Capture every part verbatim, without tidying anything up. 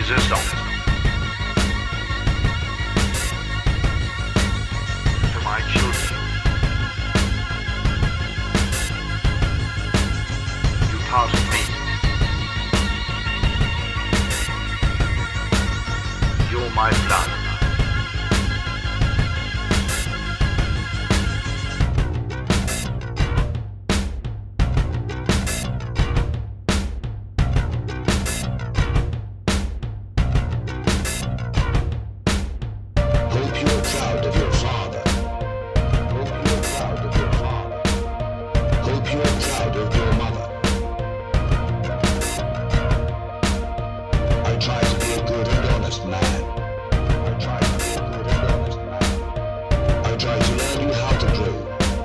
is a song for my children. You part of me. You're my blood. Hope you're proud of your father. Hope you're proud of your father. Hope you're proud of your mother. I try to be a good and honest man. I try to be a good and honest man. I try to learn you how to grow.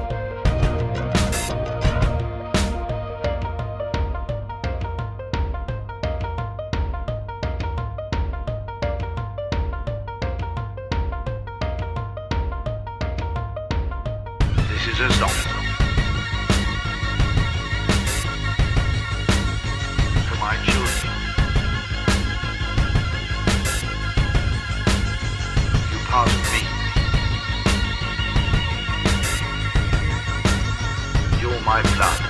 This is a song for my children. You part of me. You're my blood.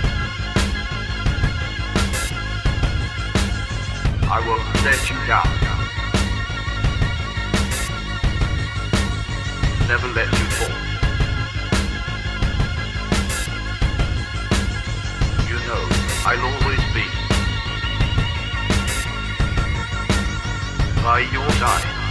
I will let you down. Never let you fall. I'll always be by your side.